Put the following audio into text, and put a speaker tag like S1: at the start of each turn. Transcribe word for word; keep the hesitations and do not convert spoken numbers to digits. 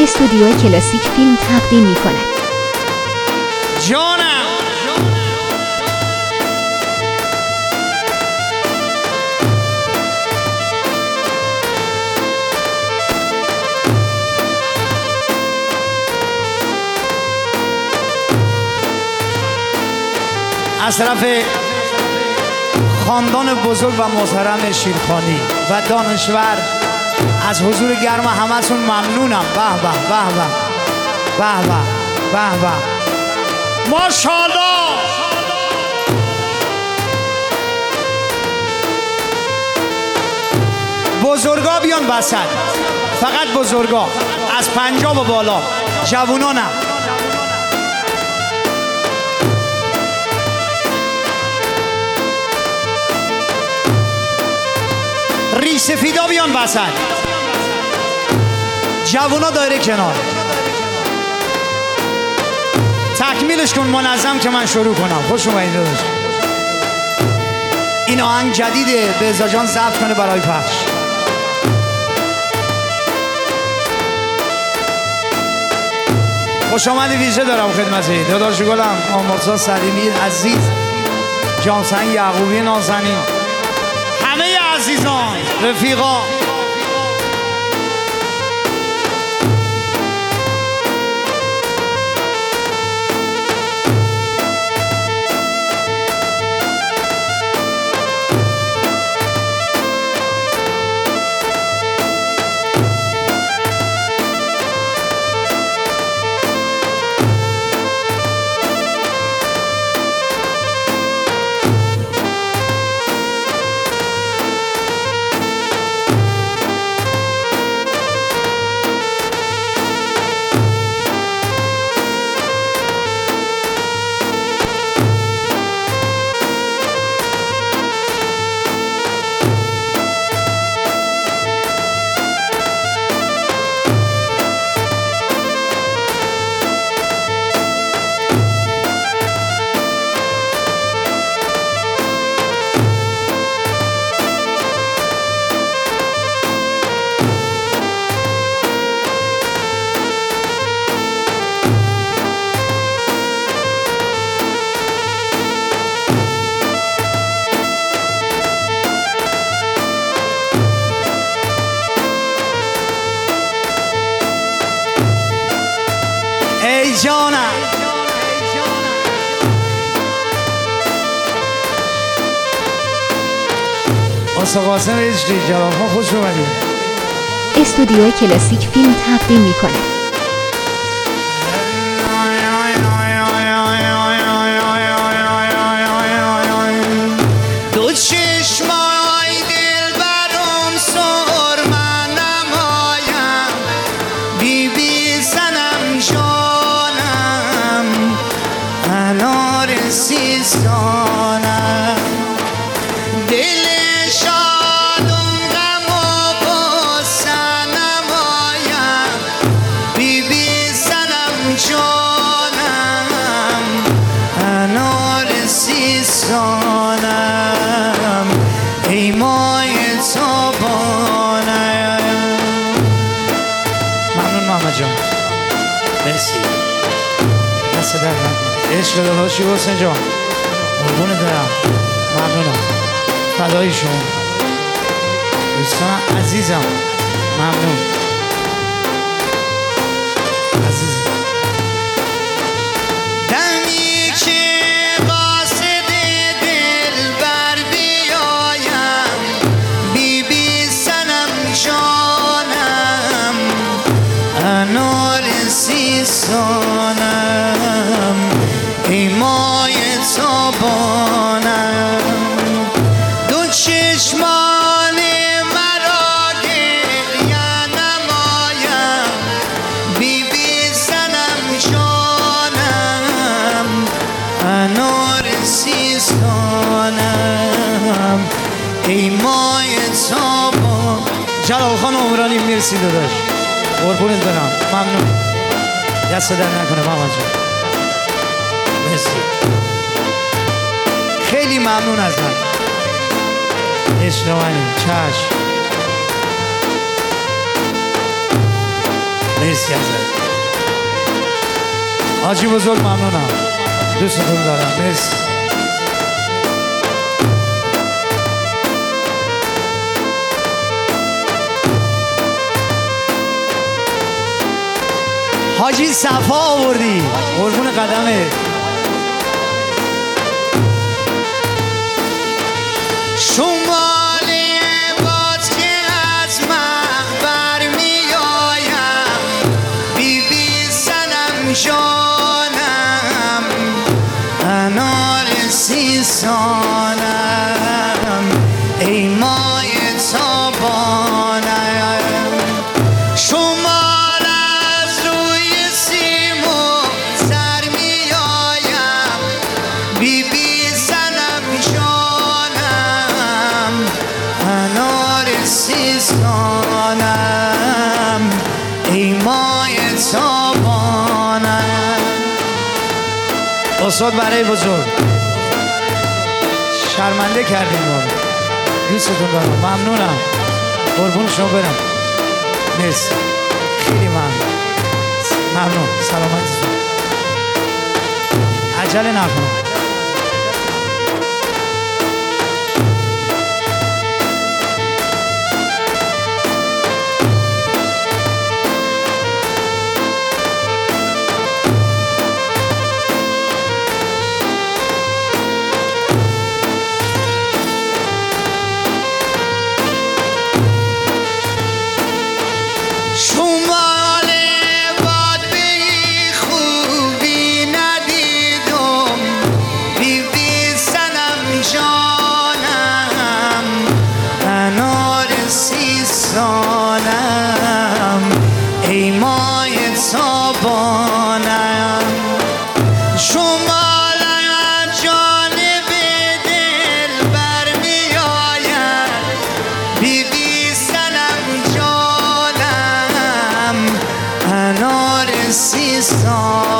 S1: استودیو کلاسیک فیلم تقدیم می کند.
S2: جانم از طرف خاندان بزرگ و محترم شیرخانی و دانشور از حضور گرم همتون ممنونم. به به به به به به به به ماشاءالله. بزرگا بیان وسط، فقط بزرگا از پنجاه و بالا، جوونا نه. ریش سفیدا بیان وسط، جوونا دایره کنار. تکمیلش کن منظم که من شروع کنم. خوش اومدید داداش. این آهنگ جدیده، بهزاد جان ضبط کنه برای پخش. خوش آمد ویژه دارم خدمت داداش گلم آمرزا سلیمی عزیز، جانسنگ یعقوبی نازنین، همه عزیزان، رفیقا. ای جانم آسا قاسم ایشتی جواب ها خوش اومدید.
S1: استودیو کلاسیک فیلم تقدیم می کند.
S2: دو چشمای دل برام سر من نمایم، بی بی زنم جانم انار سیستانم، دل شادم غم و غصه نمایم، بی بی زنم جانم انار سیستانم، ای مای تابانم. ممنون محمد جان، مرسی. دست در نکنه. عشق داداشی حسین جان، قربون دارم، ممنونم، فدای شما دوستان عزیزم، ممنون عزیز. دمی که قاصد دل بر بیایم، بی بی سنم جانم انار سیستانم، ای مای تابانم، دو چشمان مرا گریه نمایم، بی بی زنم جانم انار سیستانم، ای مای تابان. جلال خان عمرانی مرسی داداش، قربونت برم، ممنون. دست در نکنه محمد جان، مرسی، خیلی ممنون از من. عشق منی، چشم. مرسی ازت حاجی بزرگ، ممنونم، دوستتون دارم. مرسی. حاجی صفا آوردی، قربون قدمه. شمال باد که از من برمی آیم، بی بی سنم جانم، انار سیستانم، ای مای تابانم. شمال از روی سیمو سر می آیم، بی بی سنم جانم، انار سیستانم، ای مای تابانم. استاد برای بزرگ شرمنده کردیم ما رو. دوستتون دارم، ممنونم، قربون شما برم. مرسی، خیلی ممنون. ممنون، سلامتتون، عجله نکنم. شمال باد به خوبی ندیدم، بی بی سنم جانم، انار سیستانم، ای مای تابانم. شمال از جانب دل برمی آید، بی بی سنم جانم، انار سیستان.